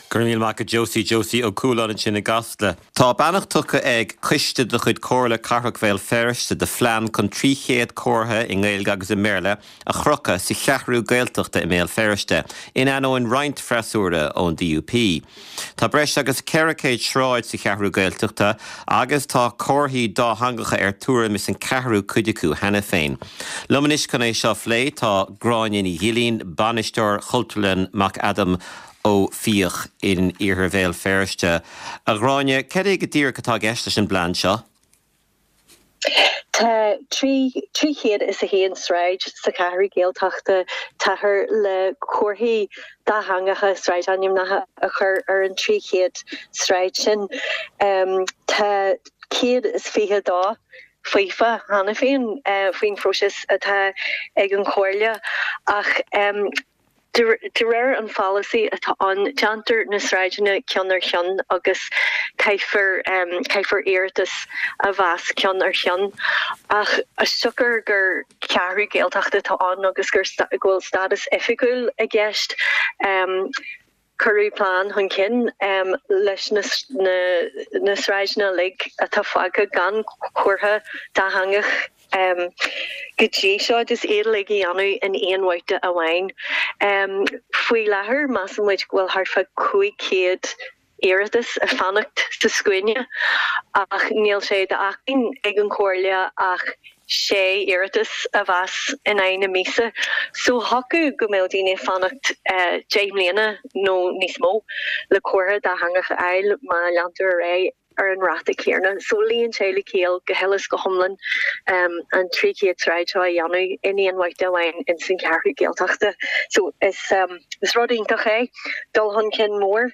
Gurníil mac a Josie ó cúlán sin na gasla. Tá bannach tucha ag chuiste do chud cóla carthach bhéil ferriste de phlean chun 300 córtha i nGaeilge agus i Méarla a chrocha sa cheathrú Gaeltachta i méal ferriste in anóin roinnt freasúra ón DUP. Tá breis agus ceracéid shráid sa cheathrú Gaeltachta agus tá córthaí dá hangacha túra mis an ceathrú cuideachú hena féin. Lumanis chun é seo phlé tá gráinin i dhilín banisteoir Chultúlan Mac Adam ó fíoch in Iarthar Bhéal Ferriste. A gráine, cad é go dtír go tá gceiste sin blann seo? Tá trí chéad is a héan sráid sa ceathrú Gaeltachta tathair le córthaí dá hangacha sráid anim na a chur ar an trí chéad sráid sin. Tá céad is fiche dá fuifa hana féin faoin froisis atá ag an chomhairle ach de réir an fallacy atá an deantar na sráidena ceannar chean agus caithfar éirtas a bheas ceannar chean ach a sucar gur ceathrú Gaeltachta tá an agus gur ghfuil status oifigiúil a gceist curú plán chun cin leis na sráidena lig atá fága gan cuartha dá hangach Gudí seo is éadlaigh anú in éonhaite a bhain. Faoi láthair más an muid bhfuil harfa 500 éiritas a fannacht sa scuine ach níl sé de acin ag an chomhairle ach 6 éiritas a bheas in aine mísa. So hacu go mbeadh daoine fannacht 10 mbliana nó níos mó le cuartha dá hangach eil má leantar a ré ar an rata céarna. So líon sé le céal go heiles go thomlan an trí chéad sráid seo a dhéanú in éonhaite a bhain in san ceathrú Gaeltachta. So is rud iontach é dul chun cin mór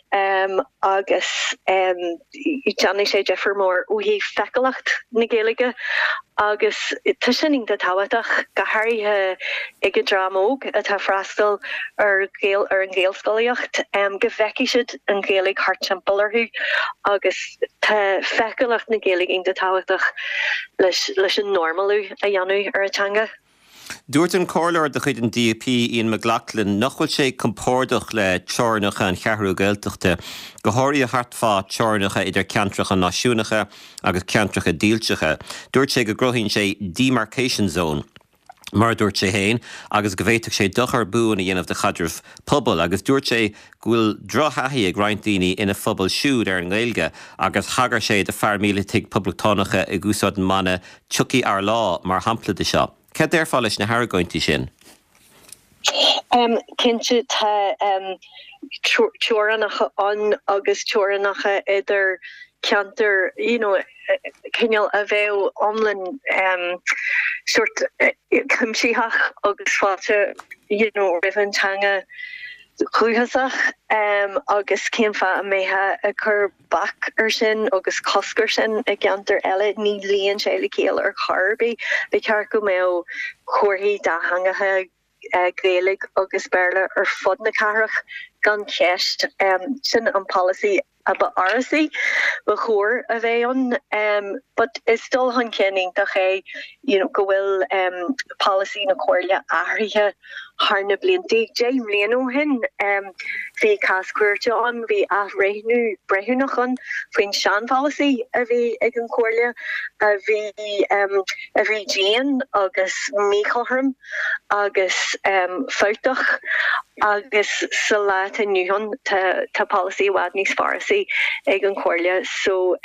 agus deanna sé deafar mór ó hí feicealacht na Gaeilge agus tá sin ionta táhaach go háirithe ag an drámóg atá freastal ar an Gaelscoileacht go bheiceisiid an Gaeilge thart timpplairthú agus tá feicealacht na Gaeilge ionta táhaach leis an normalú a dhéanú ar atanga. Dúirt an cóir de chuid an DUP Ian McLaughlin nachfuil sé compórdach le teornacha an cheathrú Gaeltachta go háirí a hartfá teornacha idir ceantracha náisiúnacha agus ceantracha díalteacha. Dúirt sé go grothíonn sé demarcation zone. Mar dúirt sé héin agus go bhhéiteach sé dochar buin a dhéanamh de chadramh pobal agus dúirt sé ghfuil drothaí ag roinnt daoine ina phobal siúd ar an Gaeilge agus thagar sé de fear míle tuig poblachtánacha i gúsáid an mana tucaí ar lá mar hampla de seo. Cad ar fáil leis na haragóintí sin? Cinnte tá teoranacha an agus teoranacha idir ceantar, cinneal a bheith omlan sort cumsíthach agus fáte, rihantanga chuúthasach agus céimfa a méthe a chur bac ar sin agus coscar sin a ceantar eile ní líon sé le céal ar charbí be cear go mé cuairthaí dá hangathe Gaeilge agus Béarla ar fud na carach gan ceist sin an policy about RSC before a bheith but it's still han kenning that go bhfuil policy na chomhairle áirithe harna blianttí Jay Mléano hin bhí cascuirte an bhí a réhnú brethúnach an faoin sean policy a bhí ag an chomhairle a bhí Jane agus Míchalharm agus Fáutach agus sa leat a nniuhan tá policy bhhad níos farsaí ag an chomhairle so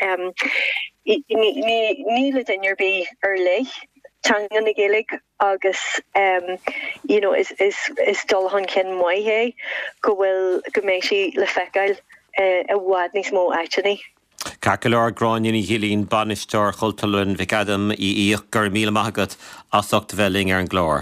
ní le dainir bí ar leith tanga na Gaeilge agus is dul han cin muoihé go bhfuil go méid sí le feiceáil a bhhad níos mó aitini. Cacalar gráinin i dhilín banisteoir Chultúlan Mac Adam i íoch gur míle maithagad as velling ar an glór.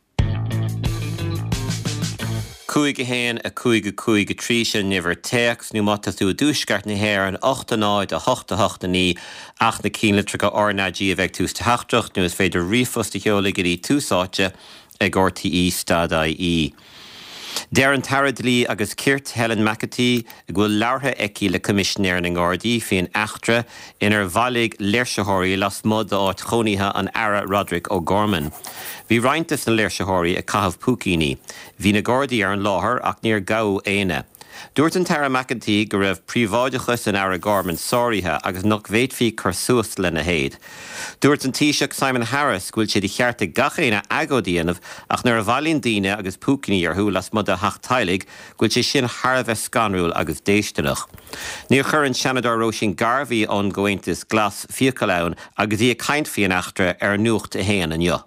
Cúige héin a cúige trí sin nifir teachs nu mata tú dúsgart na héir an 8 a 8 ní ach na cíle go ornadí a bheith tús teachtrach nu is féidir rifos de cheola gurí túsáte ag RTE Stada í. Darren Taradley agus Kirt Helen McAtee ghfuil leartha eici le commissionéir na Gardaí féin achtra inar bhalig léirseitheoirí las mud áit choníthe an Ara Roderick O'Gorman. Bhí rointas na léirseitheoirí a cathmh Púcíní. Bhí na Gardaí ar an láthair ach níor gabh éine. Dúirt an Tara McEntee go raibh príomháidechas in Ara Gorman sóirithe agus nach bhéadfaí chu suas le na héad. Dúirt an Taoiseach Simon Harris gúil siad chearta gachéine agódíanamh ach nuair a bhailíonn daoine agus púcaní ar thuúil as mud a theachtáilig gúil sé sin tharbheith scanrúil agus déisteach. Níor chur an Seanadár Róisín Garvey ón Goaontas glas fiocalaun agus dí a caint fion achtra ar nuacht a héan an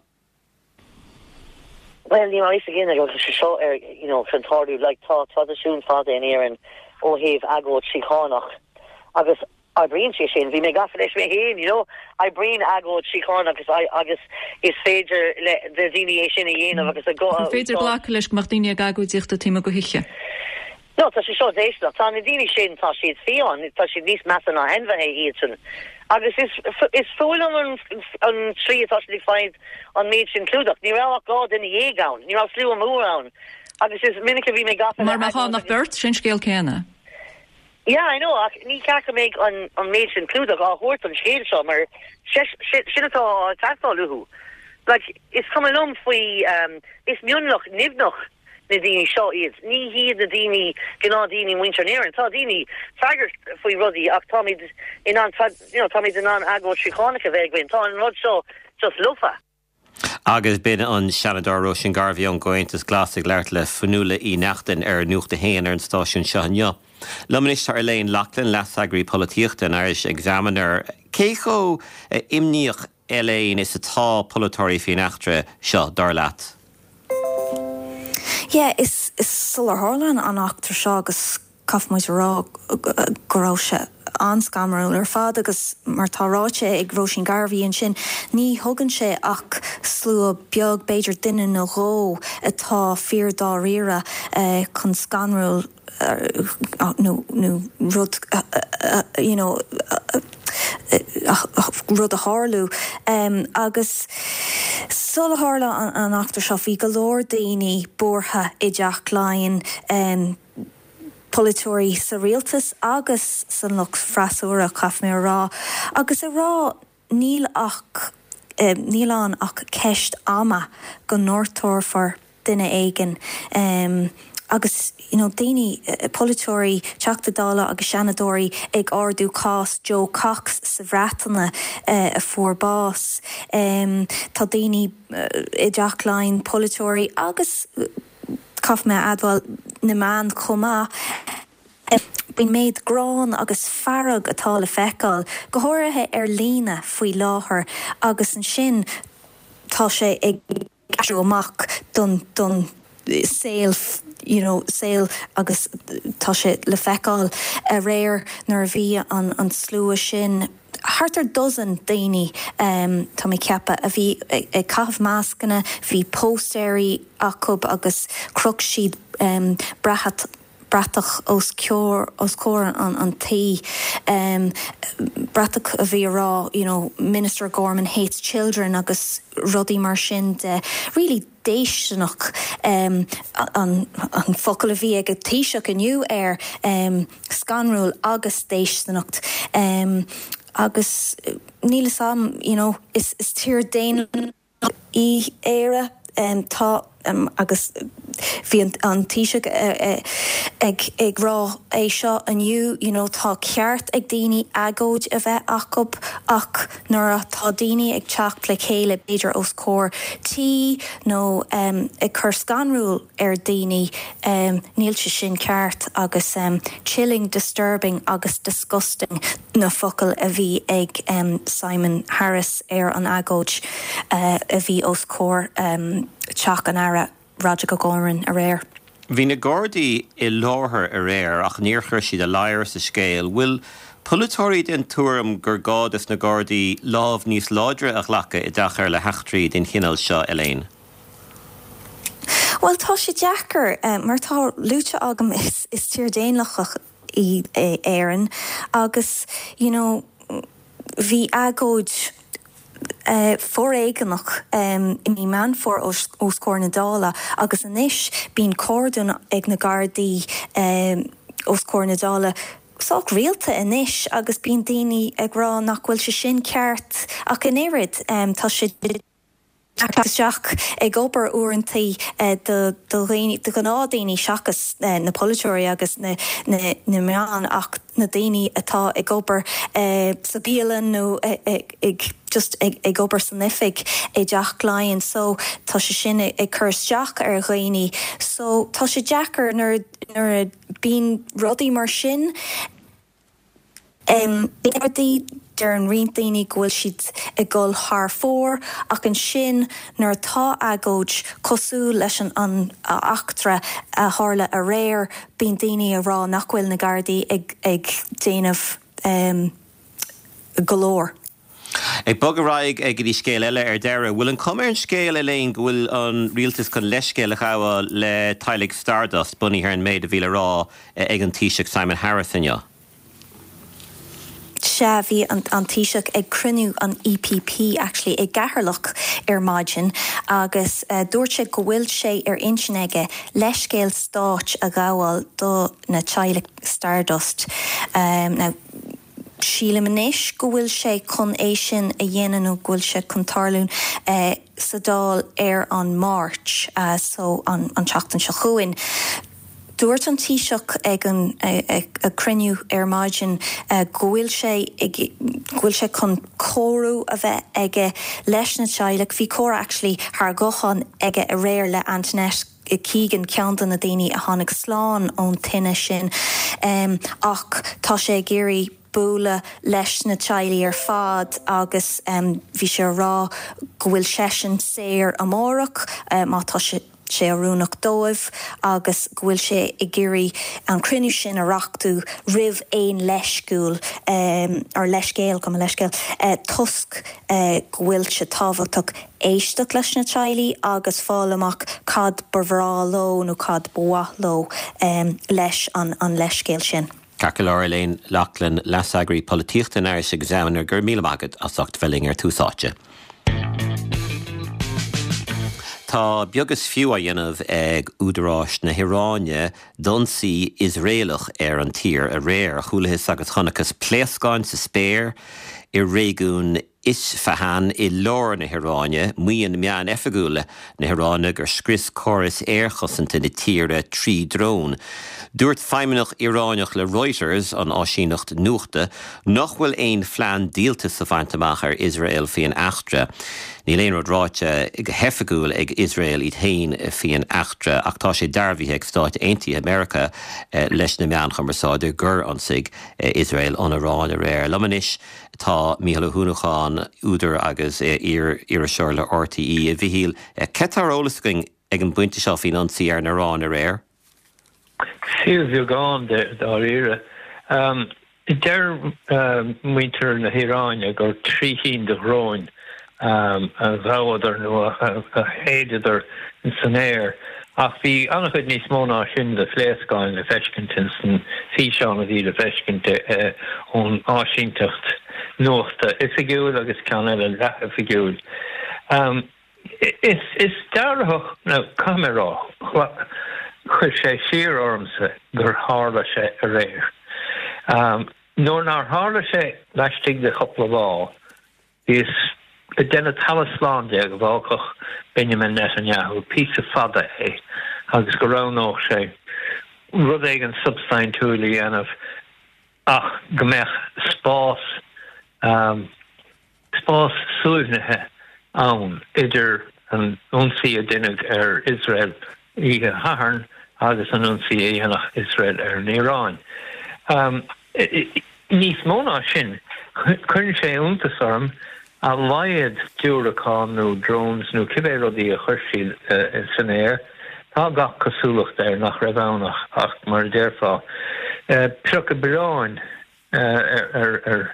Well, I again, I go to show, can tardu like the soon father in here and have ago chiconach. Agus I bring she shin, we make off this me I bring ago chiconach because I guess is fager the delineation again of because I go. Fager blacklish Martinia gago dicht team go hiche. No, that's a short day. That's on the dini shin. That's she's fion. That's she least mass on her hand very eaten. Agus is full on tree actually find on Mage included. Ni ra god in the ye gown. Ni ra slew am around. Agus is minute we make off. Mar ma ha nach bert sin scale kenna. Yeah, I know. Ni ka make on Mage included or hort on scale summer. Shit at tackle like it's coming along we it's munloch nivnoch. The dini shot is ni he the dini dini winter near and dini tiger for ruddy Tommy in on Tommy's in on ago chiconica vegwin and rod so just lufa agus bin an Seanadár Róisín Garvey an Goaontas glasig leart le fanúla í nachtain ar nuachta héan ar an stáisiún seo. Lumanis tar Elaine Lachlan leasagrí políochta an Irish Examiner. Cécho imníoch Elaine is atá polytóirí fion achtra seo dar leat. Yeah, is Sular Harlan an actor seo agus cafmuid rá goráise an scamrúil ar fad agus mar táráte ag Róisín Garvey an sin ní thugann sé ach slú beag beidir duine na ró atá fíordá riire chun scanrúil nó rud rud a hárlú agus Sular Harlan an actor seo bhí go leor daoine bortha i deach láin Politóirí sa rialtas agus san lucht freasúra caf mé rá agus a rá níl an ach ceist ama go nóirtóir duine éigen agus daoine politóirí teachta dála agus seanadóirí ag ardú cás Joe Cox sa bhreatanna a fuórbás tá daoine i deach láin politóirí agus caf me adwal na man chomá bín méid grán agus farag atá le feicáil go háirithe ar lína faoi láthair agus an sin tá sé ag gasú amach don saoil saoil agus tá sé le feicáil a réir nar bhí an slua sin Hartar dozen daoine tá mé ceappa a bhí ag cabh máscanna bhí póstéirí acub agus crug siad bratach os cór an taí bratach a bhí rá Minister Gorman hates children agus rudí mar sin de really déisteach an focail a bhí ag a taoiseach aniu ar scanrúil agus déistenacht agus níl sam is tír déin í éire tá agus bhí an taoiseach ag rá é seo aniu tá ceart ag daoine agóid a bheith acab ach nuair tá daoine ag teach le chéile beidir os cór tí nó ag chur scanrúil ar daoine níl se sin ceart agus chilling, disturbing agus disgusting na focail a bhí ag Simon Harris ar an agóid a bhí os cór teach an ara Roger go Gorman a réir. Bhí na Gardaí I láthair a réir ach níor chuir siad a láir sa scéal. Bhfuil politóirí den túram gur gádas na Gardaí lámh níos láidre a ghlacha I dachar le heachtraí den chinál seo Elaine? Well, tá sé deachar mar tá lúte agam is tír déanlachach I éan agus bhí agóid for éigenach I mí man for os cór na dála agus anis bín cordún ag na Gardaí os cór na dála Sóc rialta inis agus bín daoine ag rá nach bhfuil se sin ceart ach in éirid tá sé Seach ag obair uaireantaí de gnádaoine seachas na polytóirí agus na meán ach na daoine atá ag obair sa bíalan nó ag obair san nifig é deach gláin, so tá sé sin ag chusteach ar ghaoine, so tá sé deachar nar bín rudaí mar sin. Bíardaí ar an riomhdaoine ghfuil siad i gcul thar fór ach an sin nar tá agóid cosú leis an achtra a tharla a réir bíon daoine a rá nach bhfuil na Gardaí ag déanamh golóir. Ag bogaraig ag dí scéal eile ar deire, bhfuil an cumar an scéal eléin bhfuil an rialtas chun leiscéal a chaáil le Tailig Stardust bunaí ar an méid a bhíle rá ag an Taoiseach Simon Harris inniu. Bhí an Taoiseach ag cruniú an EPP actually ag gaharlach ar maidin agus dúirt sé go bhfuil sé ar insinige leiscéal stáit a gabháil do na Tailig Stardust. Now síle manis go bhfuil sé chun é sin a dhéananú bhfuil sé chun tarlún sa dál ar an March, so an teachtain se chuin. Dúirt an Taoiseach ag a cruniú ar maidin ghfuil sé chun cóú a bheith aige leis na Tailig. Bhí córa actually thar gochan aige a réir le Antoinette Keegan ceantan na daoine a tháinig sláán ón tine sin, ach tá sé géirí búla leis na Tailig ar fad agus bhí sé rá ghfuil sesin séir amórach má tá sé arúnach dóibh agus ghfuil sé i gcéirí an cruniú sin a reachtú ribh éon leisciúil ar leiscéal go leiscéal tusk ghfuil sé tábhachtach éisteach leis na Tailig agus fáil amach cad barhrá ló nó cad bua ló leis an leiscéal sin. Cacaláir Elaine Lachlan Lasagri Políochta na Irish Examiner gur míle magad a socht felling ar túsáte. Tá beagas fiú a dhéanamh ag údaráis na Hiráine donsaí Israelach ar an tír a réir chualathas agus chonachas pléascáin sa spéir I réigún Isfahan I lár na Hiráine, muíon meán efagúla na Hiráine gur scris choras airchosanta na tíre trí drón. Dúirt feimimeach Iráneach le Reuters an áisínacht nuachta nach bhfuil éon phlean díalta sa bhainteach ar Israel faoin achtra. Ní léon ráite ag hefagúil ag Israel iad hain faoin achtra ach tá sé darbhíthe ag Stáit Aontaithe America leis na meán chumarsáidir gur ansaigh Israel an Irán a réir. Lamanis tá Mícheál Húnacháin údar agus ar seir le RTE a bhíhíl cetarolalas ag an buinte seo faoin ansaí ar na Irán a réir. Síl gáin dá ire. Der muinter na Hiráine gur tríhín de Hráin a bháidir nó a héidir in san éir. Ach bhí annachchuid níos móna sin de phléascáin le feiscinnte san físeán a bhí le feiscinnte ón áisíntacht nuachta. Is figiúil agus cean eile le figiúil. Is darthach na camerá chuir sé siar ormsa gur hála sé a réir. Nóir nar hála sé leistigh de chopla bhá, is a denna talasláinde go bhácach Benjamin Netanyahu pí a fada é, agus go ránóch sé rud ag an substein túlaí anamh ach gombeach spás suúnathe ann idir an únsaí a duine ar Israel I Haharn agus an únsaí a dhéanach Israel ar Irán. Níos móna sin chuann sé úntasorm a laiad dúracán nó drones nó cibé rudaí a chuirsií in san éir, tá gach cosúlacht ar nach raibhnach ach mar déirfá. Peach a beráin ar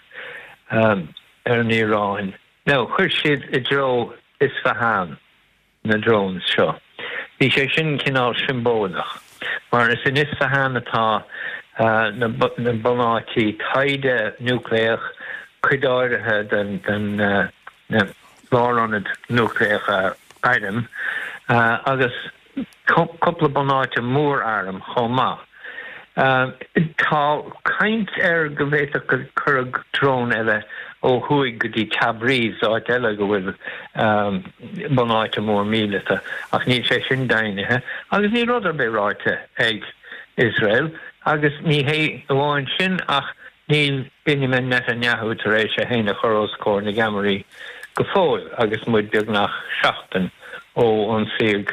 Irán. Now, chuir siad I dro Isfahan na drones seo. Bhí sé sin cinál simbónach. Mar is in Isfahan atá na bonátí taide núcléach cuidáirithe den láránid núcléach item agus coppla bonáte mór arm chomá. Tá caint go bhéach go chur drón eile ó chuig go dtí Tabriz áit eile go bhfuil bunáite mór míleta ach ní sé sin dainethe, agus ní rud ar be ráite ag Israel, agus ní hé bháin sin ach níl Benjamin Netanyahu tar éis sé héna chorós cór na Gamarí go fóil agus muid beag nach seachtain ó an siag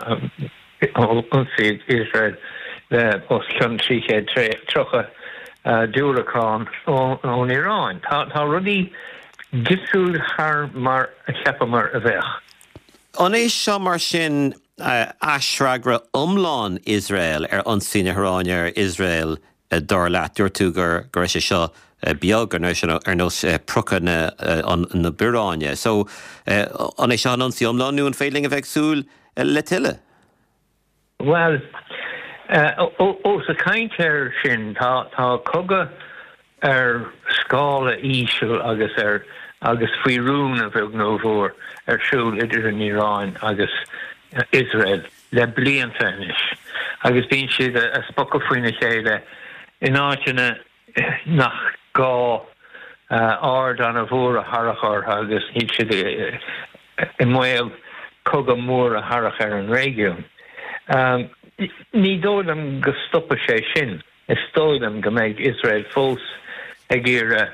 Israel os chun tríché trocha dúracán ón Iráin. Tá rudí gisúil thar mar a cheapa mar a bheith. An é seo mar sin asragra umláin Israel ar ansíne Thráin Israel dar leat dúir tú gur sé seo beag ar nós prucha na buráine. So an é seo an ansí umláin nú an féiling a bheith súil le tiile? Well, ó sa caintear sin tá coga ar scála íseal agus faoirún a bheith nómhór ar siúil idir an Iráin agus Israel le blianta inis. Agus bíonn siad a spoca faoine chéile in áiteanna nach gá ard an a bhór a harachar agus hí siad i mhail coga mór a harach ar an régiún. Ní dóidem go stoppa sé sin, is dóidem go méid Israel fós ag ire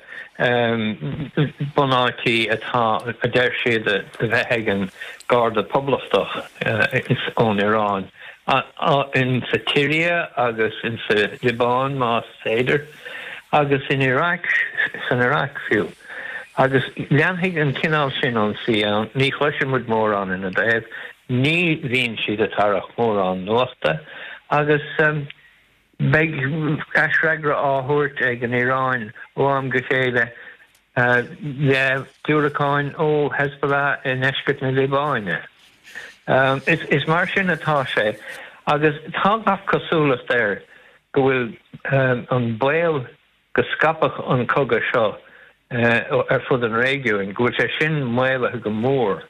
bunáití atá a deir siad a bheith an garda poblastach is ón Iráin. In sa Syria agus in sa Liban más Seder agus in Iraq san Iraq fiú. Agus leanhaigh an cinál sin an sián, ní chluise mud mór an in a déh, ní bhíonn siad a tarach mór an nuachta, agus beag asreagra áthúirt ag an Iráin ó am go chéile le dúracáin ó Hezbollah in eiscit na Libáine. Is mar sin atá sé, agus tá gach cosúlas déir go bhfuil an bail go scapach an coga seo ar fud an régiún, go bhfuil sé sin maile go mór.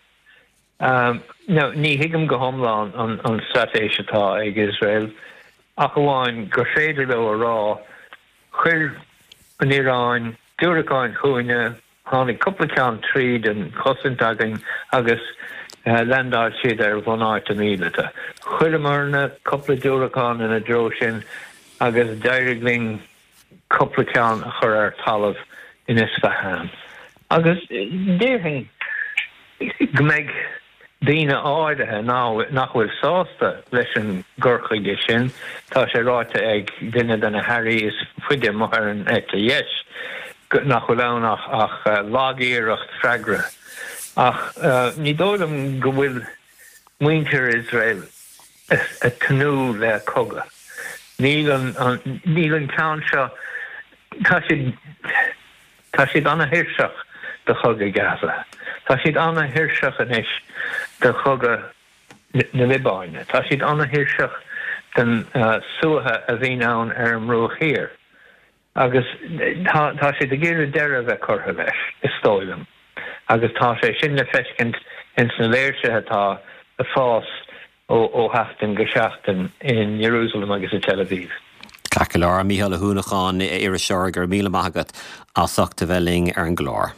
No, ní hiigem go homláin an stratéis atá ag Israel, ach bháin gur féidir le a rá chuir an Iráin dúracáin chuine tháinig cúplaceán tríd an cosintagin agus lendáil siad ar bhunáit a míleta. Chuir marna cúpla dúracáin in a dro sin agus deirigling cúplaceán a chur ar talamh in Isfahan. Agus déirthing go méid Dína áirithe nach bhfuil sásta leis an gcurchaide sin, tá sé ráite ag duine den na Harry is fuide mar an éta dheis nach bhfuil annach ach lágéireacht freagra. Ach ní dóidem go bhfuil muintir Israel a tanú le coga. Níl an ceann seo tá siad anna hirseach de chug i Gaza. Tá siad anna hirseach inis de chugga na Libáine. Tá siad anna hirseach den suatha a bhí ann ar an mróchéir. Agus tá siad a géire deire bheith curtha leis, is stoilm. Agus tá sé sin le feiscint in san léirse atá a fás ó heachtain go seachtain in Jerusalem agus i Tel Aviv. Cacaláir Mícheál Húnacháin ar a seoir gur míle maigad á Sachta Bheling ar an glár.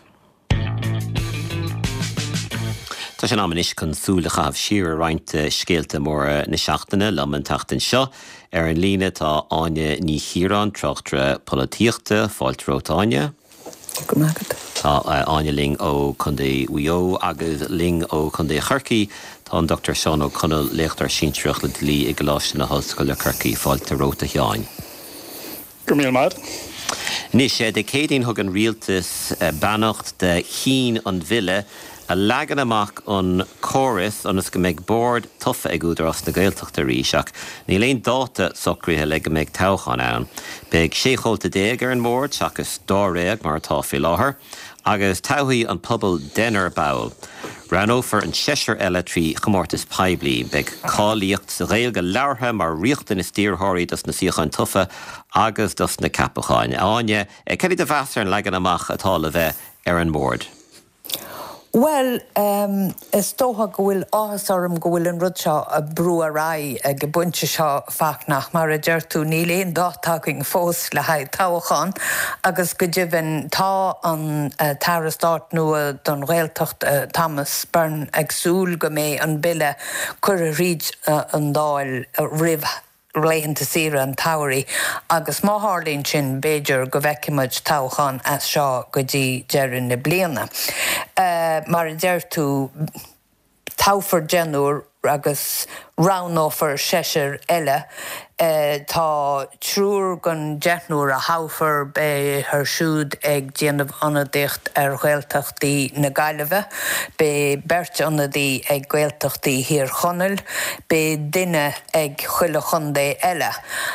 Tá sé am is chun súlachah siar roiinte scéalta mór na seachtaine le an tachtain seo ar an líne tá áine ní chiarán trochtra políochta fáilt rótáine. Go magad. Tá áine ling ó chundé Uio agus ling ó chundé Chorcaí tá an Dr. Seán O'Connell léachtar sintreach le dlí i gláiste na hoscoil le Chorcaí fáilte róta teáin. Go míl mad. Nis sé de cédín thug an rialtas bannacht de Chín an Bhile a legan amach an choras anas go méid board tufa ag údar as na Gaeltachta ríseach. Ní léon dáta socríthe le go méid toghán ann. Beag séchólta déag ar an mór seachas dá réag mar atá fi láthair, agus tauhaí an pobl denar bail. Ran ófar an seisir eile trí chomórtas peblií, beag cáíocht sa réalga leartha mar riochtain is tíorthirí dus na siocháin tufa agus dus na capacháin. Áine, ceirí de bheasar an legan amach atá le bheith ar an mór. Well, is tóha gohfuil áhas orm gohfuil an rud seo a brú a rai a go bunte seo fachnach mar a deirtú níléon dátáing fós le haid táhachan agus go dibhann tá an tarastát nua don réaltacht Thomas Byrne agsúl go mé an bille cur a ríd an dáil rih léhananta sira an tairí agus má hálíonn sin béidir go bhheicimeid táchan as seo go dtí deireadh na bliana. Mar a deirtú táfar genúr agus ránófar seisir eile tá trúr gon deithnúr a háfar be thar siúd ag déanamh anadíocht ar ghaeltachtaí na Gaillimhe, be beirt anadaí ag ghaeltachtaí hir chonneil, be duine ag chuile chundé eile.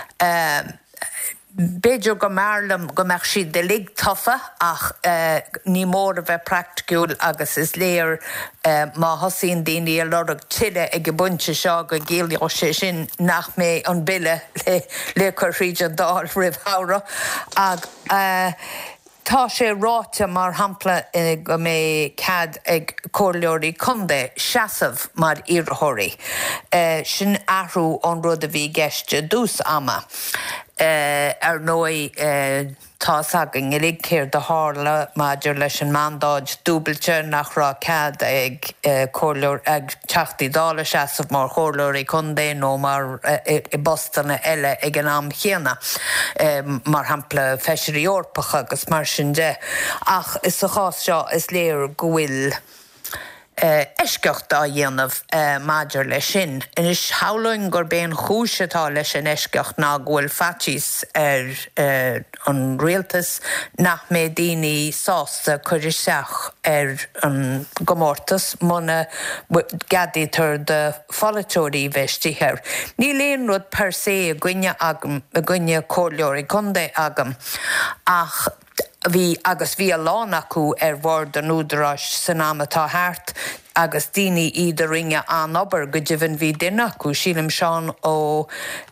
Beidir go marlam go meach siad de lig tofa ach ní mór a bheith practicúil agus is léir má hosín daoine a lorg tiile ag go bunte seo go géalaí sé sin nach mé an bille le chur ríd an dáil ribh hára ag tá sé ráte mar hampla go mé cad ag cóirleoirí chundé seasamh mar iarththirí. Sin ahrú an rud a bhí geiste dús ama. Ar nói tá sagin i lig céir de hála maidir leis an mandáid dúbailte nach rá cad ag cóirleoir ag teachtaí dála seasamh mar chóirleoirí chundé nó mar i bostanna eile ag an am chéana mar hampla feisirí orpacha agus mar sin de. Ach is a chás seo is léir go bhfuil Eisceocht a dhéanamh maidir le sin. Inis hálainn gur béon chúisetá leis an eisceocht ná ghfuil fatís ar an rialtas nach mé daoine sásta chuir isteach ar an gomórtas muna gadaítar de folatóirí bheistíthir. Ní léon rud per sé a gcuine cóirleoirí chundé agam ach bhí agus bhí a lán acu ar bhord an údarás san amatá thart agus daoine iad a ringe an obair go dibhann bhí duine acu sílim seán ó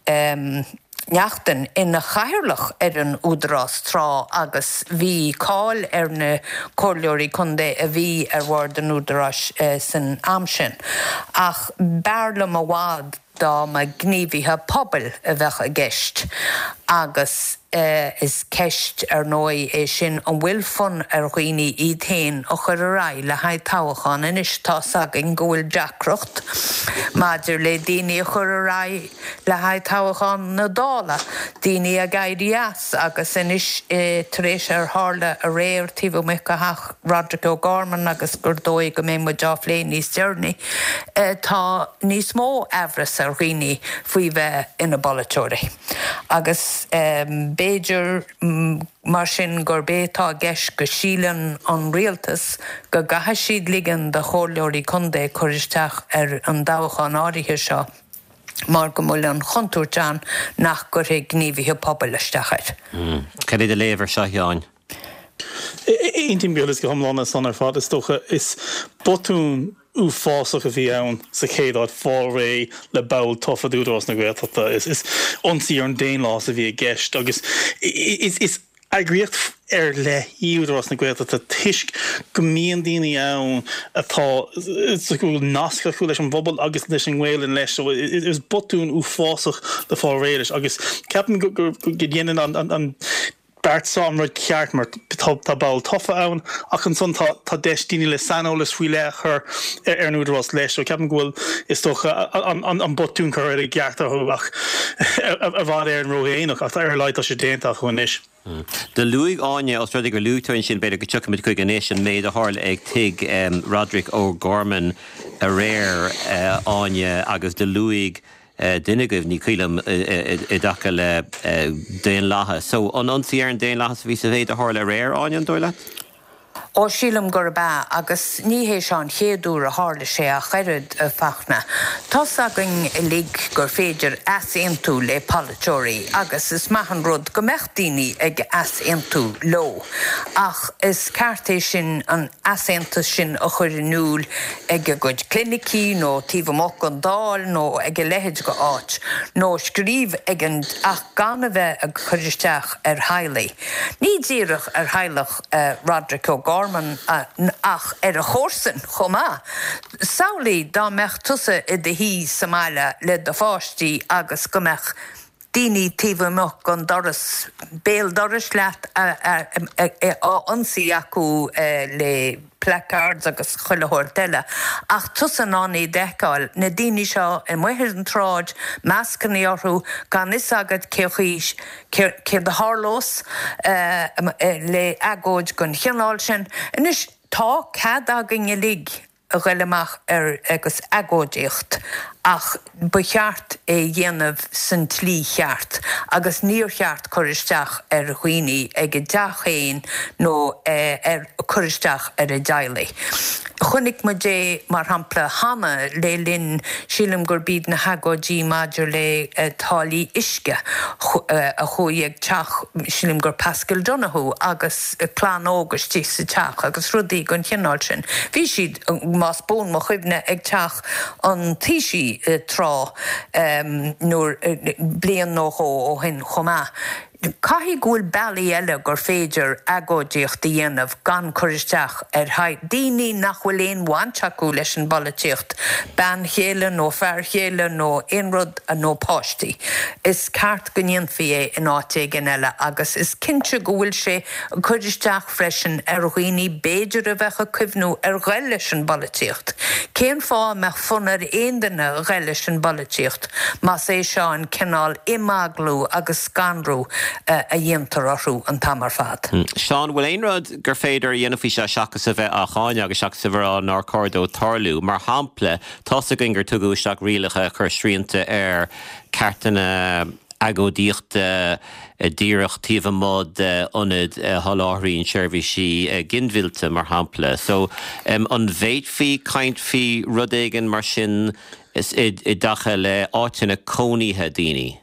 neachtain ina chairlach ar an údarás trá agus bhí cáil ar na cóirleoirí chundé a bhí ar bhord an údarás san amsin. Ach bearlam a bhád dá ma gníomhaithe pobal a bheith a gceist agus is ceist ar nói é sin an bhfuil fun ar dhaoine iad tain ó chur a rai le haid tábhachan inis tá sagin go bhfuil deacracht maidir le daoine a chur a rai le haid tábhachan na dála daoine a gairí as agus inis tar éis ar hála a réir tíbh me go haach Roderick O'Gorman agus gur dóigh go mé mo deafléin níos dearnaí tá níos mó ehras ar dhaoine faoi bheith ina bolatóirí agus Béidir mar sin gur bétá gceist go sílan an rialtas go gatha siad ligean de chóirleoirí chundé chuir isteach ar an dábhachan áirithe seo mar go mbuil an chontúirteán nach gur ag gníomhaithe pobal isteachir. Cad é de léibhar seo teáin? Ein tíim beag is go thomlána san ar fad is tócha is botún ú fásach a bhí ann sa chéad fáil ré le bail tofa dúdrás na gcuilteachta is ionsaí ar an déanlás a bhí a gceist agus is agriocht ar le híúdrás na gcuilteachta tuisc go mbíonn daoine ann atá go nasca chu leis an bhobal agus leis an ghaeilinn leis is botún ú fásach le fáil ré leis agus ceapan go dhéanaan an Bart Samra ceart mar tá bail tofa ann ach an son tá deis daoine le sanolas faoi le chur ar an údarás leis so ceapan ghfuil is tócha an botún chur ar a gceartthú ach a bhd ar an róhéanach ach ar leid a sé déantach chuin is. De luig áine os rudig go lútein sin beidir go tucha mit chuig an éis an méid a hála ag tuig Roderick O'Gorman a réir áine agus de luig duine goibh ní chuilm i dtaca le déon lathe. So an ionsaí ar an déon lathe bhí sa bhéad a hála réir áine an dóile? Ó sílam gur ba agus ní hé seán chéadú a hála sé a cheirid a fachna. Tá sagin i lig gur féidir as intú le palatóirí agus is maithan rud go mechtíní ag as intú lo. Ach is carté sin an as intas sin a chuir núl ag a gud clinicí nó tíbhamach an dáil nó ag a lehéid go áit nó scríb ag an ach gan a bheith ag chuiristeach ar hailí. Ní ddíireach ar hailech Roderick O'Gorman orman ach a chórsan chomá. Saolaí dá meach tusa I de hí Somália le do fáistí agus go meach Dini tífa moch gon doras béal doras leat ansaí acu le placards agus chuilehoir deile. Ach tusan ánaí deáil na daoine seo I muir an tráid meascaní orthú gan is agad ceochís céir de hárlós le agóid gon cheanáil sin. Inis tá cad agan I lig a ghileach agus agóidíocht ach bucheart dhéanamh san tlí cheart agus níor cheart choristeach chuoine ag deachéin nó choristeach a deile. Chunnig mu dé mar hampla hama le linn sílim gur bíd na hagóidí maidir le tálaí isce a chuig teach sílim gur Pascal Donoghue agus plán ógus tí sa teach agus rudaí gon cheanáil sin. Bhí siad más bún mo chuibne ag teach an tíisi trá nuair blian nóó ó hin chomá. Caithí gúil bailí eile gur féidir agóidíocht dhéanamh gan choristeach haid daoine nach bhfuil éon bhaintseachú leis an bolaíocht ban chéile nó fear chéile nó éonrod a nó páistí. Is ceart go ndéanfaí in áite gan eile agus is cinse go bhfuil sé choristeach freisin chuoine béidir a bheitcha cuimhnú ghail leis an bolaíocht. Céan fá meach funar aondaine ghail leis an bolaíocht más é seo an cinál imaglú agus scanrú a dhéantar orthú an tamar fad. Seán, bhfuil aonrad gur féidir dhéanamhí se seachas a bheith a cháine agus seachas a bhrá ná cordó tarlú, mar hampla tása gingur tugu seach rialacha chur sríanta ceartainna agódíochta díreach tíomh mód ionad halláthraíonn seirbhísí ginmhillte mar hampla. So an bhéadfaí caintfaí rud éigean mar sin is I dacha le áiteanna cónaithe daoine.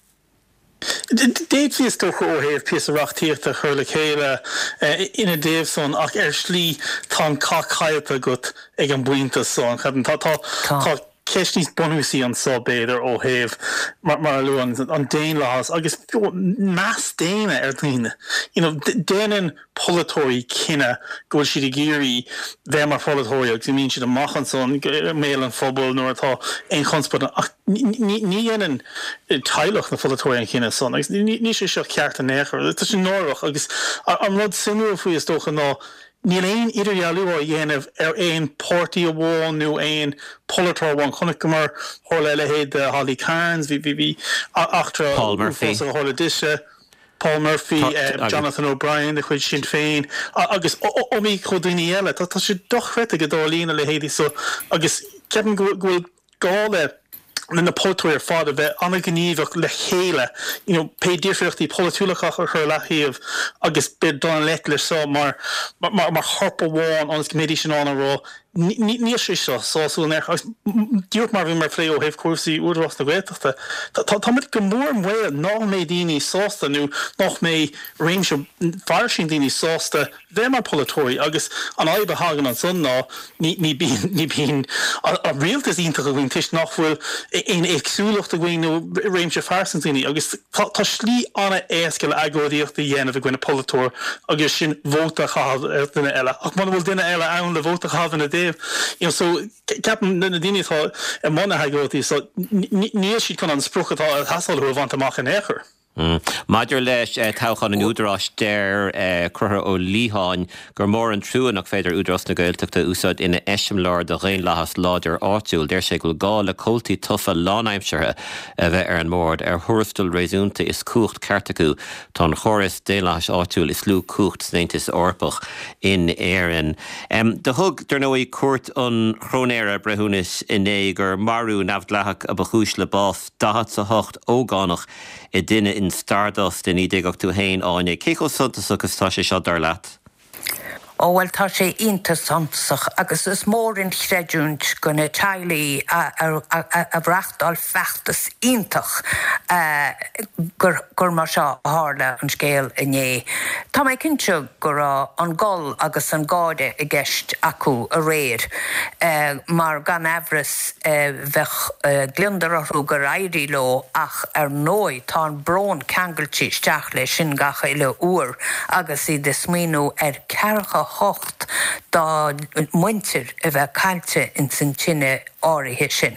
Déad fios do chóhéh pí a rachtíochtta chuir le chéile ina déobhson ach slí tá cachailta gut ag an buinte son. Tá ceisníos bonúsaí an sobéidir ó héh mar lu an déin lehas agus meas déine daoine. Déanaan polatóí cinenne goil siad I géirí bheith mar polatóí agus mín siad amachchan son méil an phobal nuair atá ein chunspad ach ní dhéanaan teilech na polatóí an cinenne son agus ní sé seo ceart a néchar. Tá sin nóireach agus an rud simú faoi is dócha ná níl éon idirhealú a dhéanamh éon pórtaí a bháin nó éon polatóir bháin chunig go mar thóla le héad Holly Cairns, bhí achtra Paul Murphy. Thóla Dise, Paul Murphy, Jonathan O'Brien, de chuid Sinn Féin, agus omí chudaoine eile, tá sé dochreite go dálína le héadí so agus ceapan gohfuil gála na polatóir fád a bheith anna gníomhach le chéile, pe difriochttaí polatúlachach a chur leithíomh agus bid don leit le so mar harpa bháin ans médí sin an rá. Níl sé seo sáú ne dúirt mar bhí mar lé ó héh cuasaí úrás na bhéachta. Tá mit go mór an bhfuil nach mé daoine sásta nó nach mé réimse fear sin daoine sásta bheith mar polatóí agus an aibe hagan an son ná ní bíon a rialtas ionta go bhfuin tuis nach bhfuil in agsúlacht a bhfuin nó réimse fearsan daoine agus tá slí anna éascail agóidíochta dhéanamh a gcuine polatóir agus sin bhóta chahabh duine eile. Ach man bhfuil duine eile ann le bhóta chahabh na so Captain Nadini thought a monahagoti so near she can unsproken thought hassle who want to make an echer. Maidir leis táchan an údarás déir crutha ó líháin gur mór an trúanach féidir údarás na Gaeltachta úsad ina eisiimlár do réon lehas láidir áitiúil, déir sé go gá le coltaí tufa lánaimseartha a bheith ar an mór thuirastal réúnta is cuacht ceartacú tá choras déilehas áitiúil is lú cuacht snéantas orpach in éireann. De thug der nó í cuairt an chrónéire brethúnas inné gur marú nabhdleach a bachúis le bás 28 ógánach I duine in Stardust in idigach tú hain áine. Cécho suntas agus tá sé seo dar leat? Well tá sé interessantach agus is mór in chreidúnt gona tealaí a bhreachtáil feachtas iontach gur mar seo hála an scéal inné. Tá mé cinse gur an gol agus an gáide I gceist acu a réir mar gan ehras bheith glundararú gur éirí lo ach nóid tá an brón ceangailtí isteach le sin gacha ile uair agus I de smaoinú cearcha hocht dá muintir a bheith cailte in san tine áirithe sin.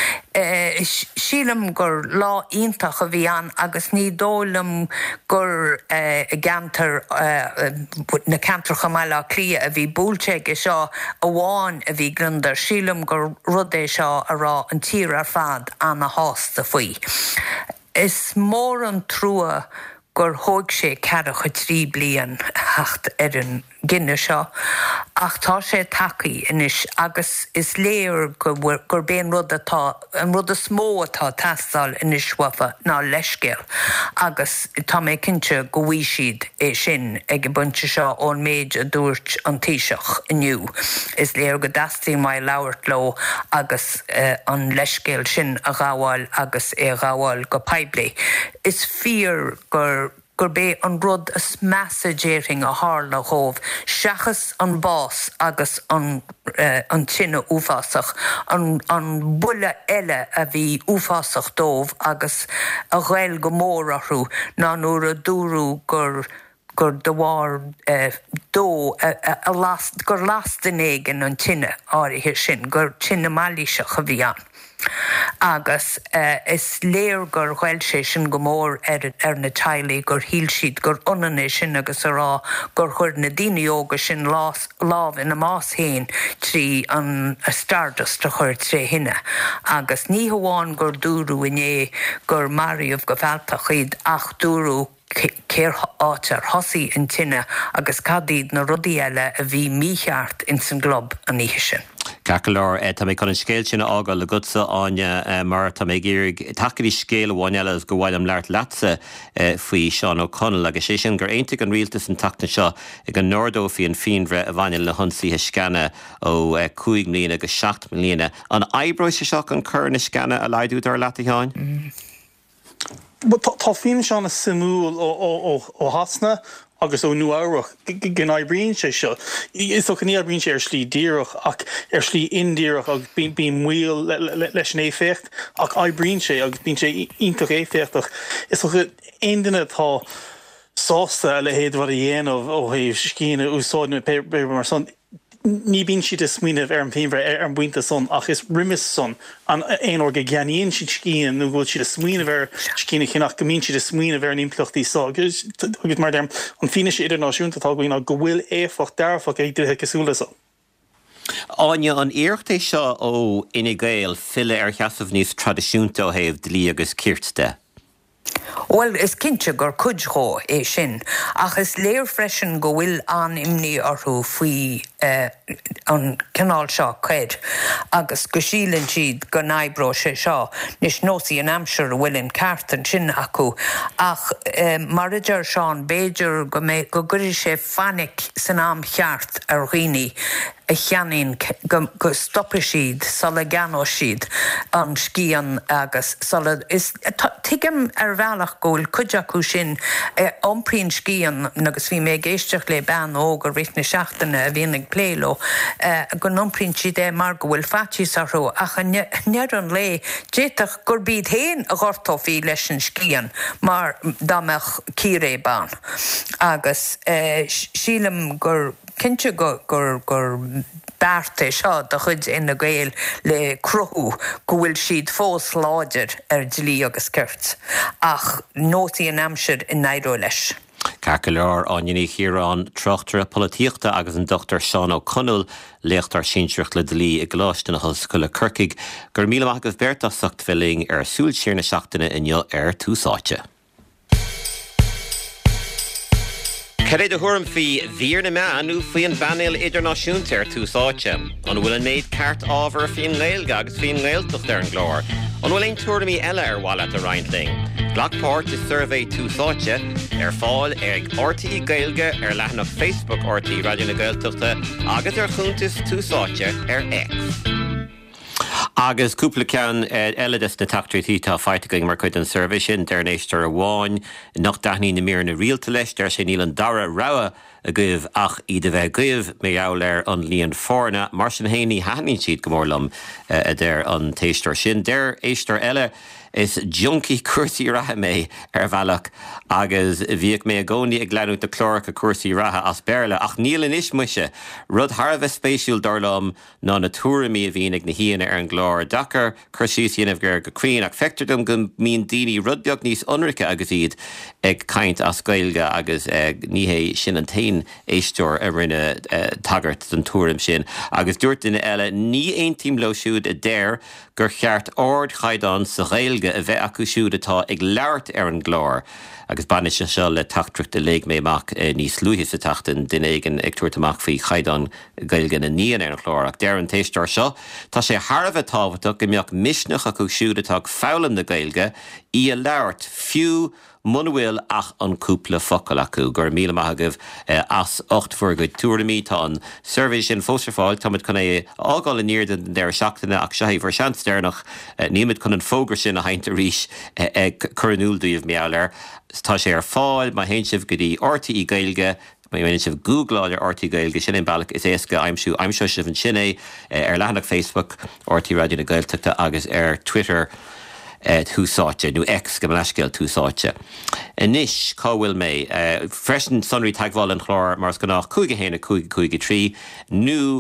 Sílam gur lá iontach a bhí an agus ní dólam gur gantar na cantracha meile clia a bhí búlteig seo a bháin a bhí grundar sílam gur rud é seo a rá an tír ar fad an na hásta faoi. Is mór an trua gur thóg sé ceadach 3 bliain hecht an gine seo ach tá sé tacaí inis agus is léir gur béon rud atá an rud a smó atá teastáil inis wafa ná leiscéal agus tá mé cinse go bhí siad é sin ag bunte seo ón méid a dúirt an tíiseach inniu. Is léir go dastaí mai labhart lo agus an leiscéal sin a ghabháil agus é ghabháil go peibli. Is fear gur bé an rud is messagéing a hála chomh, seachas an bás agus an tine úfásach, an bula eile a bhí úfásach dómh agus a ghail go mórarú ná nuair a dúrú gur dohar dó gur lastanéigen an tine áirithe sin, gur tine máilíseach a bhí an. Agus is léir gur ghail sé sin go mór na tailaí gur híl siad gur ionané sin agus a rá gur chuir na daoine óga sin lámh ina más héin trí an stardust a chuir sé hinne. Agus ní hamháin gur dúrú inné gur maríomh go bhfuilteach iad ach dúrú céir átar thosaí in tine agus cadíad na rudaí eile a bhí mícheart in san glob an ihe sin. Cacalor, tá mé chun scéil sinna ágáil le gutsa áine mar tá mé géirg takeí scéal bháin eile go bhhail am leart leatsa faoi Seán O'Connell agus sé sin gur aontaigh an rialtas an tacna seo ag an Nordófií an fianre a bhaine le honsaíthe scanne ó 5 milliún agus 7 milliún. An eibreoid sé seo an chur na scanne a leidú ar leataáin? Tá fin seán a simúil ó hasna agus ó nuárach gin bríonn sé seo. Is ó ní bríonn sé ar slí díireach ach ar slí indíireach agus bí muil leis an éfecht ach bríonn sé agus bíonn sé ionintach éfechtach. Is ó aon duine tá sásta le héad bhar a dhéanamh ó héh cíine úsáid pe mar son. Ní bíonn siad is smaoinemh ar an féimhre ar an buinte son ach is rimas son an éonor go gceanaíonn siad scían nó bhfuil siad is smaoinemh ar scíine chinach go mbíonn siad is smaoinemh ar an implachtaí sá. Agus mar derm an fine sé idirnáisiúnta tá goin go bhfuil éfach dearfach ag dtithe cosúla sa. Áine an iarchta seo ó ina gael fille ar cheasamh níos tradiisiúnta ó thaobh dlí agus cirte. Well, is cinse gur cudró é sin, ach is léir freisin go bhfuil an imní orthú faoi an canál seo chuid, agus go sílann siad go naibbró sé seo, níos nósaí an amsir bhfuiln ceartan sin acu, ach mar idir seán béidir go gurí sé fannic san am cheart ar dhaoine a cheannaín go stoppa siad sula ganó siad an scían agus is tuigim ar bhealach ggóil cuid acu sin iompríonn scían agus bhí mé géisteach le bean ógur rith na seachtainna a bhíonn pléló go iompríonn siad mar go bhfuil fatís arú ach near an le déiteach gur bíad héin a ghortófaí leis an scían mar dámach círé bán agus sílam gur cinse gur bearta seo do chud ina gael le cruthú go bhfuil siad fós láidir ar dlí agus cirt ach nótaí an amsir in naidó leis. Cacalor áine Chiarán trochttar políochta agus an Dr. Seán O'Connell léachtar sinseach le dlí i gláiste na Hoscoile Kirkig gur míle agus berta sacht filling ar súil sér na seachtainna inniu ar túsáte. Ceréad a thuairm fí bhír na meánú faoi an bhanéil idirnáisiúnta ar túsáte. An bhfuil an méid ceart ábhar faoin Gaeilge agus faoin Gaeltacht ar an glór. An bhfuil ein tuairimí eile ar bhaile a Rheinling. Blackport is survey túsáte ar fáil ag RTí Gaeilge ar leathnach Facebook RTí Radio na Gaeltachta agus ar chúntas túsáte ar X. Agus cúpla ceann eiledas na tactúirtí tá feitigeing mar chuid an service sin der éistar a bháin nach daithní na mír na rialta leis der sé níl an dara rá a gcuibh ach iad a bheith gcuibh méáir an líon fórna mar sin héanaí hanín siad go mórlam a d an téistar sin der éistar eile is junkie cuasaí ratha mé bhealach agus bhíoh mé a gcónaí ag leanú de chlóracha cuasaí ratha as béirle ach níl in is muise rud Thar bheith spéisiúil darlam ná na túramí a bhíon ag na híana ar an glár dachar chuirsí dhéanamh gur go crín ach feictardum go mín daoine rudbeag níos ionracha agus iad ag caint as Gaeilge agus níhé sin an tain éisteoir a rinne tagart den túram sin agus dúirt duine eile ní aon tím lo siúd a déir gur cheart ord chaidán sa Gaeilge a bheith acu siúd atá ag leabhart ar an glár agus banne se le tachtrucht de leig méach níos luúhis a tachtain den éigen ag tuairtamach faoi chaidán Gaeilge na níon ar an chlár ach deir an téistar seo tá sé Harbh táhaach go mbeadh misneach acu siúd atá fálam na Gaeilge í a leabhart fiú munhfuil ach an cúpla focail acu gur míle maithagah as 8 fuair go túramí tá an service sin fóstarfáil táid chun é ágáil in níir den deir seachtainna ach seaíh seansteirnach níimiid chun an fógur sin a haint a ríis ag churanúldaíomh meáir tá sé ar fáil má héintsibh go dtí RTí Gaeilge Mae yw'n sef Google ar RT Gaeilge sin balach is éasca aimsú sef an sinné ar lehanach Facebook RT Radio na Gaeltachta agus ar Twitter túsáte, nú ex go leisceil túsáte. Inis cáhfuil mé freisin sonraí tagháil an chlár mars go nach cúige héna cúige trí nú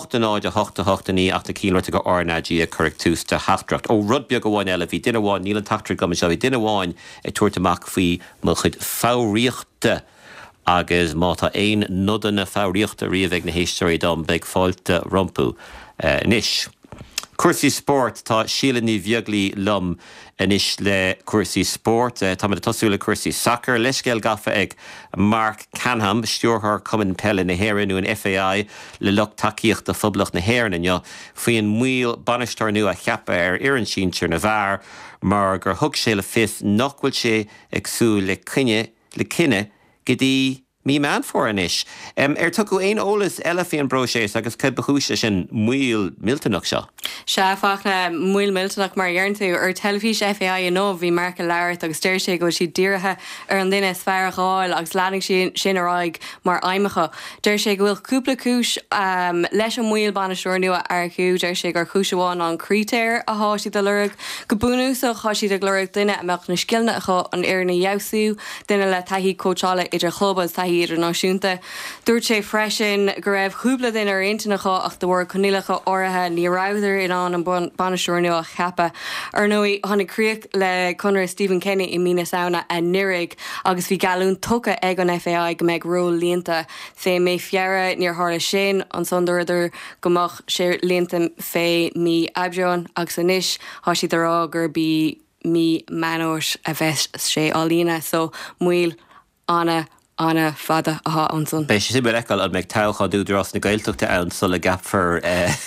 8 ní 8 cílirte go ornadí a chuirc tús de hafdracht ó rudbeag go bháin eile bhí duine bháin níl an tactar go se bhí duine bháin ag tuairteach faoi mo chud fáíochta agus mátá éon nudan na fáíochta riomh na héisteirí dom beag fáilte rompú níis. Cuasaí sport tá sílaní bheaglí lom inis le cuasaí sport tá me tosú le cuasaí soccer leiscéil gafa ag Mark Canham stúrthar cumann pelle na hÉireann an FAI le lucht takeíocht de phoblach na hÉireann faoin muil banistar nu a cheappa ar iireann síntir na bhar mar gur thug sé le fis nachhfuil sé agsú le cinenne go dtí mí man for inis. Tugu ein ólas eile faoin broséis agus cad beúise sin muil miltanach seo. Se fachna muil miltanach mar dhearntú ar telefís FAI an nómh bhí marca leirt agus deir sé go si díirithe ar an duine sfearacháil agus leaning sin aráig mar aimimecha. Deir sé go bhfuil cúpla cúis leis an muil banisteoir nua ar chuú deir sé gur chúiseháin an crítéir a háisí de lurg go búnúsa cháisí de glurg duine amach na scilne acha an ar na jausú duine le taihí cóteála idir chlobas taihí idir náisiúnta. Dúirt sé freisin go raibh chúpla duine ar intanacha ach do bhfuir conílacha áirithe ní ráidir in an banisteoir nua a cheappa. Ar nóí tháinig le Conradh Stephen Kenny i mína saona a nirig agus bhí galún tucha ag an FAI go méid ró líonta fé mé fiara níor tharla sin an sondúidir gomach sé líonta fé mí abseán agus inis háisí rá gur bí mí manóis a bheits sé álína so muil Anna fada aha anson. Bei sé sibir eáil an meid tácha dúdras na Gaeltachta ann sulla gapfar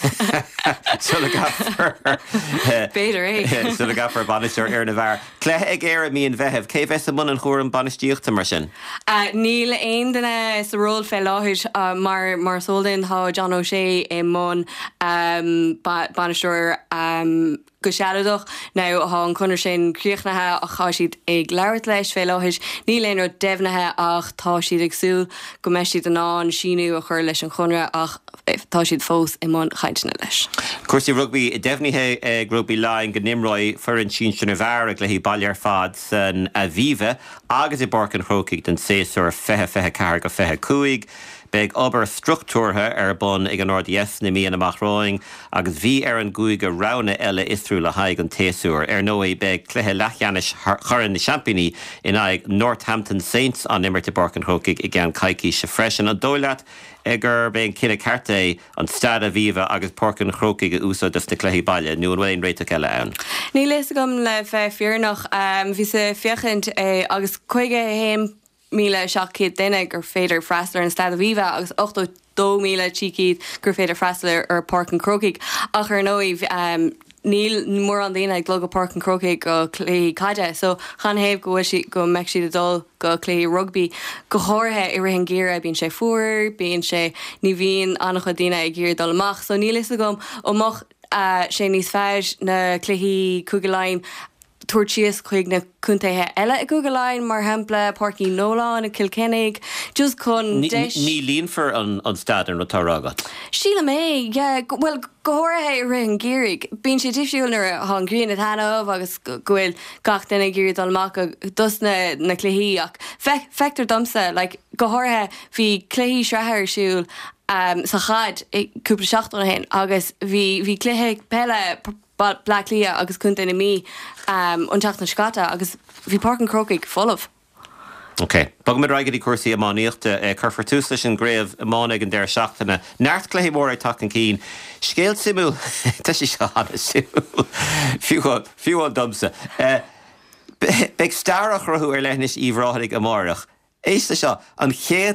Beidir sulla gapfar banisteoir ar na bhar. Cléthe ag éire míon bheitheh, cé bheits a mun an chóir an banistíochta mar sin? Níl aon duine sa ról fé láthis mar soldainn tá John O'Shea i món banisteoir go seadadach ná há an chunar sin críochnathe a chaisiad ag leirt leis fé láthis ní léon deimhnathe ach tá siad agsúil go meis siad an án sinú a chur leis an chunra ach tá siad fós i món chaintena leis. Cuasaí rugby i deimhnithe ag rugby láin go nimróid for an sin na bhar ag le hí bailar fad san a bhíomh agus i barc an chrócaigh den séasúr fethe car go fethe cuaig. Beg obair struchtúrtha ar bon ag an RDS na míana amachráing agus bhí ar an gúige rána eile isrú le haig an téasúr ar nó é beg cléthe leithheanis churann na Championí in ag Northampton Saints an imirte barc an chrócaigh i gceann caiicí se freisin an dóileat gur ben cinenne carta an stad a bhíomh agus porc an chrócaigh úsá dus na cléthe baile nó an bhfuin réite eile ann. Ní leis gom le fearnach bhí sa fiachint agus chuige héim míle seachcéad duine gur féidir freistar an stad a bhíomh agus 8 míle tícíd gur féidir freistar ar Park an Crocaigh ach ar nóibh níl mór an daine ag glog Park an Crocaigh go clé caide so chan héamh go meic siad adul go clé rugby go háirthe i rihin géire bíonn sé fuair bíonn sé ní bhíon annach daine ag ggéir dul amach so níl is gom ómach sé níos feis na cluichí Cúgaláin tuairtíos chuig na cúntaithe eile a Cúgaláin mar hempla Páircí Nóláin na Kilkennig just chun ní líon for an stadan na tárágat. Síla mé, well gohorthe rin gérig. Bín sé difisiúnar an grín a tanmh agus gohfuil gach duna géir dalach dus na cluichí ach feictar domsa, like gohorthe bhí cluichí sreithir siúil sa chad cúpla seachtainna hen agus bhí cluiche peile Black Lia agus cúnta na mí an teach na scata agus bhí Páirc an Crocaigh folamh. Ok, bag mid raigad í cuasaí amáíochta chufar tús leis an gréibh amánig an deir seachtainna. Neart cléthe mór ag tak an cín. Scéal simú, tá sí se hana simú. Fiúáil domsa. Beg starach rathú leithnis íomhráthig amárach. Éiste seo, an chéad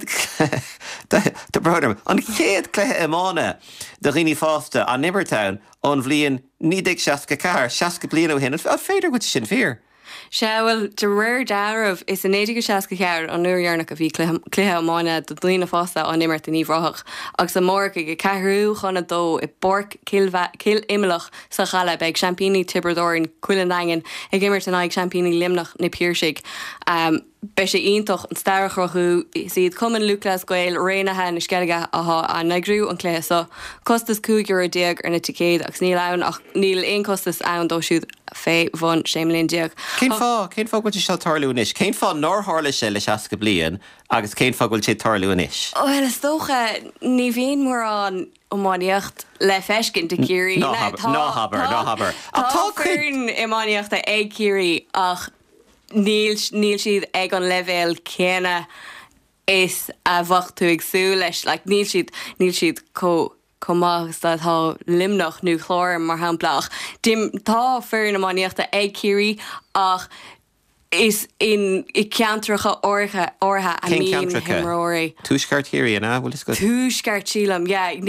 tá brodum, an chéad cléthe amána de riní fásta an Nimmertown an bhliain 1964, 60 bliain ó hin, a féidir go sin fear. Well, de réir darmh is an 1964 an nuairnach a bhí cluthe amáine do dlína fásta an Nimmert in íomhráthach. Agus an mór go ceithriú chuna dó i borc cil imimeach sa chala beag champíní Tibredórin cuilean dagan ag Immert an ag champíní limnach na Piarsaigh. Be sé iontoch an starachrachu siad cuman Lucas Gael réinethe na sceige an negrú an clé so costas cúgur a déag ar na ticéad agus níl ann ach níl aon costas ann dó siúd fé bhain séimlíonn déag. Cén fá bhfuil se tarlú inis? Cén fá nór hála sé le 60 bliain agus cén fá bhfuil sé tarlú inis? Well, is dócha ní bhíon mór an ómáíocht le feiscin de cíirí. No habar. Tá chuirn imáíocht a ag cíirí ach níl siad ag an levéil céine is a bhachtú agsú leis, like, níl siad comachs tá limnach nó chlór mar hampla ach tá fearn amáíochta ag cíirí ach is i ceantracha ortha a míon himróirí. Túscart cíirí ana bhfuil is go? Túscart sílam,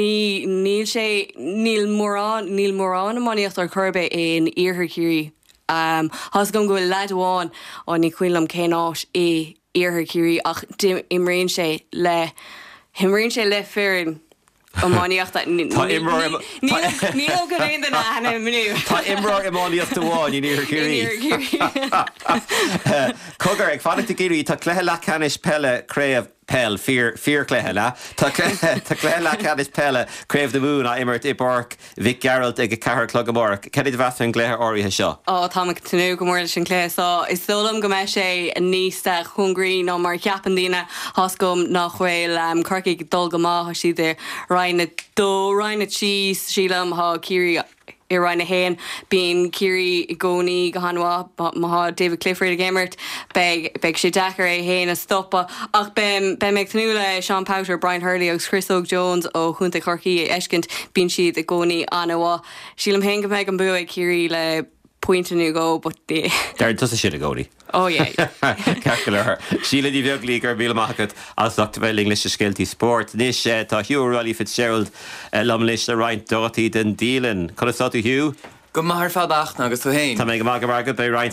níl mórán amáíocht ar churbe in iarthar cíirí. Has gom gohfuil leadháin ó ní cuilam céáis i iarthar cíirí ach imréonn sé le fearin amáíochta ní go réon den ana minú. Tá imráir amáíocht bháin in iarthar cíirí. Cogar ag fáilte cíirí tá cléthe le canis pelle créamh Pell, fear cléthe le. Tá cléthe le canis pelle créamh de mún a Immert i Borc Vic Gerald ag a cahar clog amórach. Cediad bheas an gléthe áirithe seo? Tá tú go mór sin clé so is dólam go meis sé a níos de chungraí nó mar ceapan dína hascom nach chfuil Corcaigh dul go maith siidir reinna cheese sílam há cíirí I rhain na héin bíon cíirí I gcónaí go hanmha má David Clifford a Gimmert beag sé dechar é héin a stoppa ach be meid tanú le Sean Powter, Brian Hurley agus Chris Oak Jones ó Chunta Corcaigh eiscint bíon siad a gcónaí anmha. Sílam hen go meid an bu cíirí le pointanú go but the Dar tusa siad a gcónaí. Oh yeah. Cacalar. Síla dí bheag lígar bílamachad as Dr. English Skelty Sport. Nis tá Hugh Raleigh Fitzgerald lomlis a Ryan Doherty den Dílan. Conas tú Hugh? Go mar fádaach agus tú héin. Tá mé go mágad bei Ryan.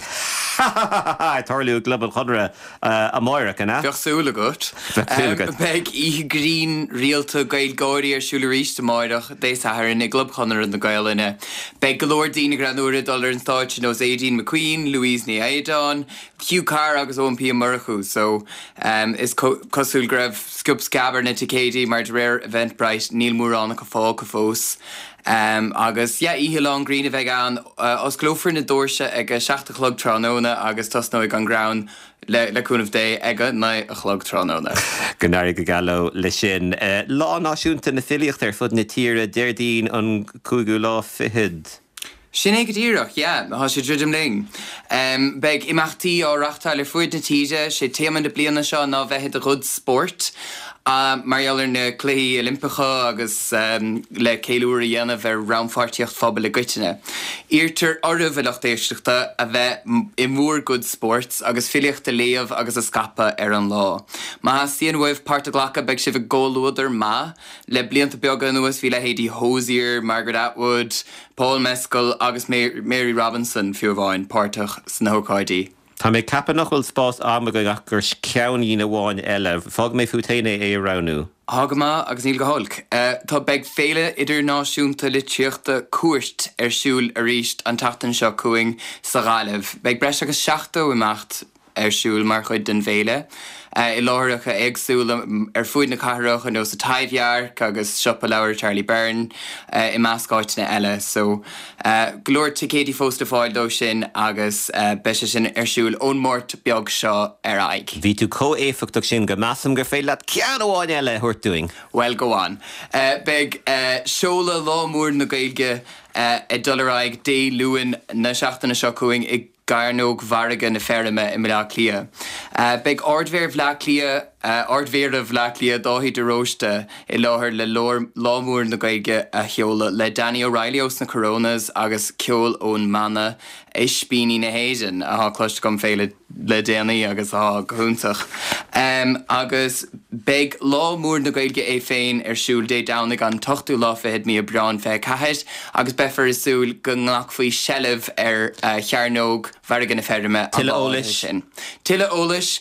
Tarliú global chudra a Moira canna. Bheagsúla gut. Beg I green realta gail gáirí ar siúla ríiste Moirach dééis athir in glob chunner in na gailine. Beg golóir dína granúra dollar an stáit nos Aideen McQueen, Louise Ní Aidan, Hugh Carr agus OMP Murchu. So is cosúil greibh scup scabar na ticéidí mar rare Eventbrite Neil Moran go fá go fós. Agus ihe long green bheith an os glófar na dúirse ag 60 chlog tróna agus tasnóid an ground leúnmh dé aige na a chlog tróna. Gnáir go galó le sin. Lá náisiúnta na filiíocht ar fud na tíre déirdín an cúgu lá fihid. Sin ag díireach, há sé ddrim ling. Beg imachtaí á rachtáil ar fuid na tíide sé téman de bliana seo ná bheitheid a rud sport. Marialler na cléí Olympicha agus le céúir dhéanamh ar roundfartíocht fphobal le goitine. Íirtar ormh éisteachta a bheith I mór good sports agus filiíochta léamh agus a scapa ar an lá. Má síon bhfuh páirta ghlacha beag si bh ggóúidir má le blianta beaga nuas bhí le Héadí Hosier, Margaret Atwood, Paul Mescal agus Mary Robinson fiú bháin páirteach san hócáidí. Tá mé capan nachhfuil spás am go gur ceanní na bháin eile, fág mé futéine é ranú. Hagama agus níl go holc. Tá beag féile idirnáisiúnta litríochta cuairt siúl a ríist an tatan seo cuaing sa gáileh. Beag breis agus 7 imacht siúl mar chuid den féile. I láthracha agsúla fuid na cathairach nó sa taidhear agus siopa leabhar Charlie Byrne I meascáit na eile. So glóir ticétí fósta fáil dó sin agus beise sin siúl ónmórt beag seo aig. Bhí tú có-éfachach sin go measam gur féile ceanháin eile thuirtúing. Well, go on. Beg seola lámúr na gailge dularaig dé luúin na seachtainna seo cuaing I Garnog Varga na ferme in Melaclia. Big ordver Vlaclia, ordver of Vlaclia, dohi de rosta, I láhar le lámúr na gaige a heola le Danny O'Reilly os na coronas agus ceol ón mana ispíní na héisin a ha cloist gom féile le déanaí agus ha gúntach. Agus big lámúr na gaige féin siúl dé dánig an tochtú láfehead mi a braun fe caheid agus befer is súl go ngach faoi shelef chearnog Vargan na ferme Tille Ólis. Tille Ólis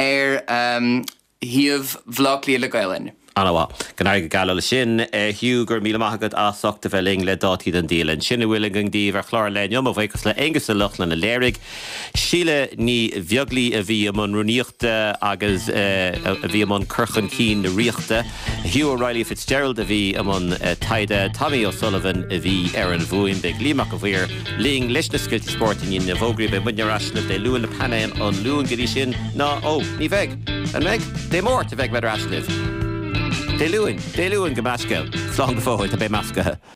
híomh Vlaclia le Gaelin. Anna gan gal sin hiú gur míle maigad asachta bheling le dátíad an dílan. Sinna bhfuil an díomh ar chláir leom a bhhaicas le agus le luchlan na léirigh. Síle ní bheaglí a bhí am an runíochta agus a bhí am an curchan cín na riachta. Hugh O'Reilly Fitzgerald a bhí am an taide Tommy O'Sullivan a bhí ar an bhuain beag límach a bhuiir líng leis na sciiltí sporting in na bhógraí be muine rasna de luúin na panaim an luúin gurí sin ná ní bheith. An meg, dé mór te bheith beidir asliv. Dé luúin go masca, slán go fóil a bé mascathe.